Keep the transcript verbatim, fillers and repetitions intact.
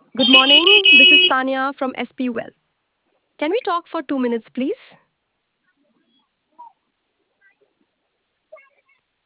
Good morning. This is Tanya from S P Well. Can we talk for two minutes, please?